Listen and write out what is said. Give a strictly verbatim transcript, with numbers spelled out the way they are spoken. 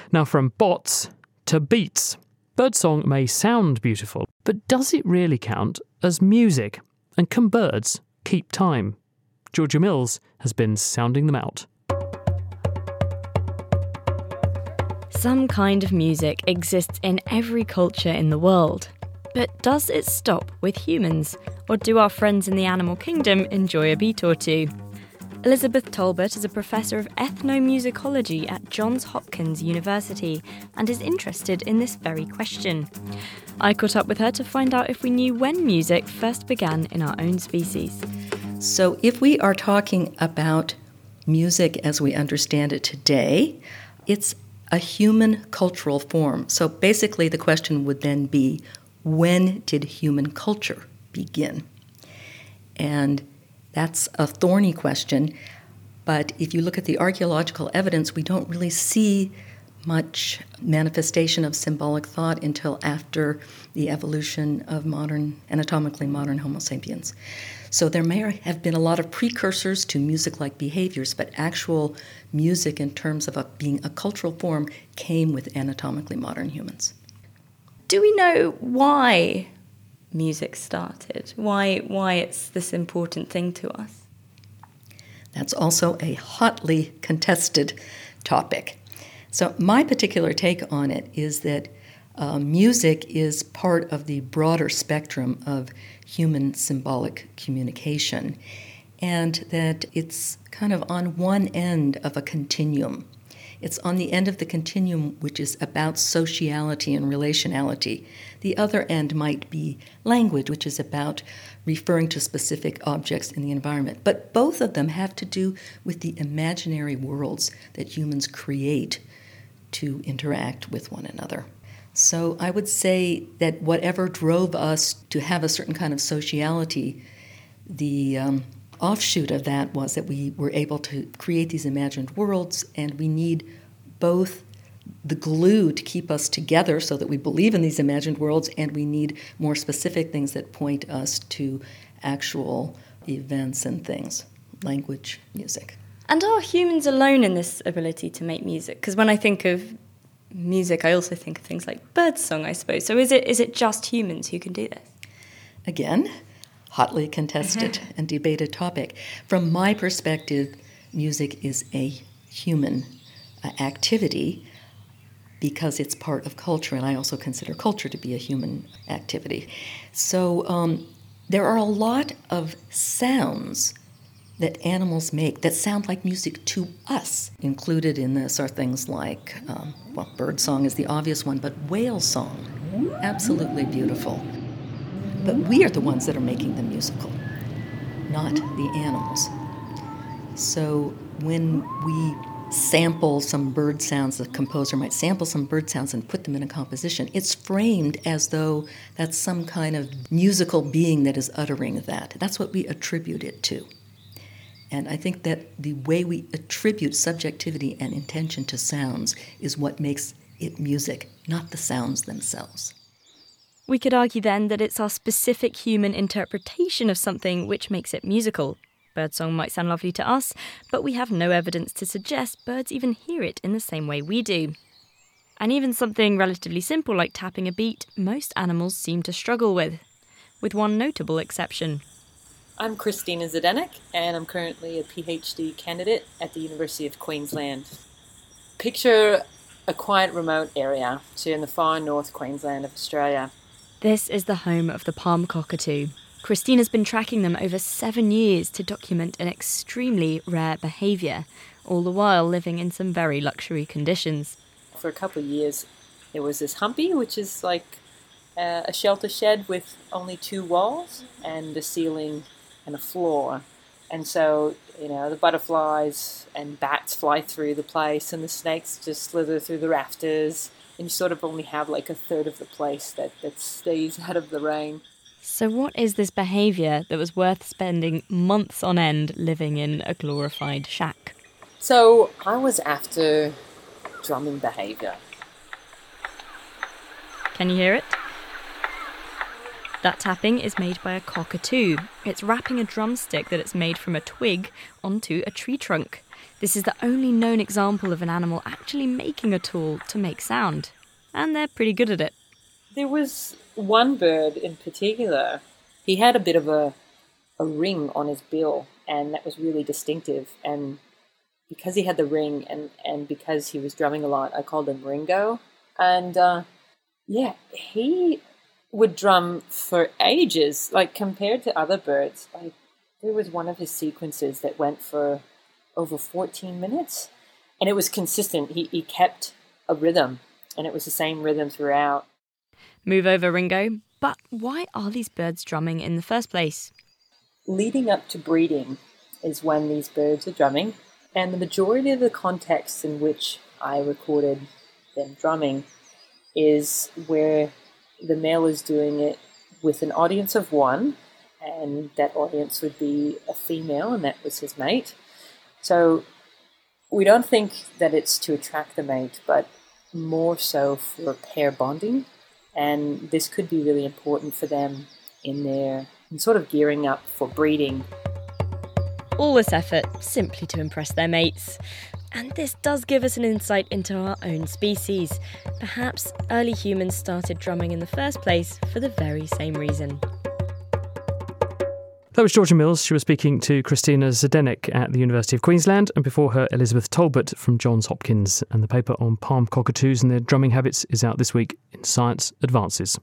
Now, from bots to beats. Birdsong may sound beautiful, but does it really count as music? And can birds keep time? Georgia Mills has been sounding them out. Some kind of music exists in every culture in the world. But does it stop with humans? Or do our friends in the animal kingdom enjoy a beat or two? Elizabeth Talbot is a professor of ethnomusicology at Johns Hopkins University and is interested in this very question. I caught up with her to find out if we knew when music first began in our own species. So if we are talking about music as we understand it today, it's a human cultural form. So basically the question would then be, when did human culture begin? And that's a thorny question, but if you look at the archaeological evidence, we don't really see much manifestation of symbolic thought until after the evolution of modern, anatomically modern Homo sapiens. So there may have been a lot of precursors to music-like behaviors, but actual music in terms of a, being a cultural form came with anatomically modern humans. Do we know why music started? Why, why it's this important thing to us? That's also a hotly contested topic. So my particular take on it is that uh, music is part of the broader spectrum of human symbolic communication, and that it's kind of on one end of a continuum. It's on the end of the continuum which is about sociality and relationality. The other end might be language, which is about referring to specific objects in the environment. But both of them have to do with the imaginary worlds that humans create to interact with one another. So I would say that whatever drove us to have a certain kind of sociality, the um, offshoot of that was that we were able to create these imagined worlds, and we need both the glue to keep us together so that we believe in these imagined worlds, and we need more specific things that point us to actual events and things, language, music. And are humans alone in this ability to make music? Because when I think of music, I also think of things like birdsong, I suppose. So is it is it just humans who can do this? Again, hotly contested and debated topic. From my perspective, music is a human uh, activity because it's part of culture, and I also consider culture to be a human activity. So um, there are a lot of sounds that animals make that sound like music to us. Included in this are things like, um, well, bird song is the obvious one, but whale song, absolutely beautiful. But we are the ones that are making them musical, not the animals. So when we sample some bird sounds, the composer might sample some bird sounds and put them in a composition, it's framed as though that's some kind of musical being that is uttering that. That's what we attribute it to. And I think that the way we attribute subjectivity and intention to sounds is what makes it music, not the sounds themselves. We could argue then that it's our specific human interpretation of something which makes it musical. Birdsong might sound lovely to us, but we have no evidence to suggest birds even hear it in the same way we do. And even something relatively simple like tapping a beat, most animals seem to struggle with, with one notable exception. I'm Christina Zdenek, and I'm currently a PhD candidate at the University of Queensland. Picture a quiet remote area, so in the far north Queensland of Australia. This is the home of the palm cockatoo. Christina's been tracking them over seven years to document an extremely rare behaviour, all the while living in some very luxury conditions. For a couple of years, there was this humpy, which is like uh, a shelter shed with only two walls and a ceiling and a floor. And so, you know, the butterflies and bats fly through the place and the snakes just slither through the rafters, and you sort of only have like a third of the place that, that stays out of the rain. So what is this behaviour that was worth spending months on end living in a glorified shack? So I was after drumming behaviour. Can you hear it? That tapping is made by a cockatoo. It's wrapping a drumstick that it's made from a twig onto a tree trunk. This is the only known example of an animal actually making a tool to make sound. And they're pretty good at it. There was one bird in particular. He had a bit of a, a ring on his bill, and that was really distinctive. And because he had the ring and, and because he was drumming a lot, I called him Ringo. And uh, yeah, he would drum for ages, like compared to other birds. Like there was one of his sequences that went for over fourteen minutes, and it was consistent. He, he kept a rhythm, and it was the same rhythm throughout. Move over, Ringo. But why are these birds drumming in the first place? Leading up to breeding is when these birds are drumming, and the majority of the contexts in which I recorded them drumming is where the male is doing it with an audience of one, and that audience would be a female, and that was his mate. So we don't think that it's to attract the mate, but more so for pair bonding. And this could be really important for them in their in sort of gearing up for breeding. All this effort simply to impress their mates. And this does give us an insight into our own species. Perhaps early humans started drumming in the first place for the very same reason. That was Georgia Mills. She was speaking to Christina Zdenek at the University of Queensland, and before her, Elizabeth Talbot from Johns Hopkins. And the paper on palm cockatoos and their drumming habits is out this week in Science Advances.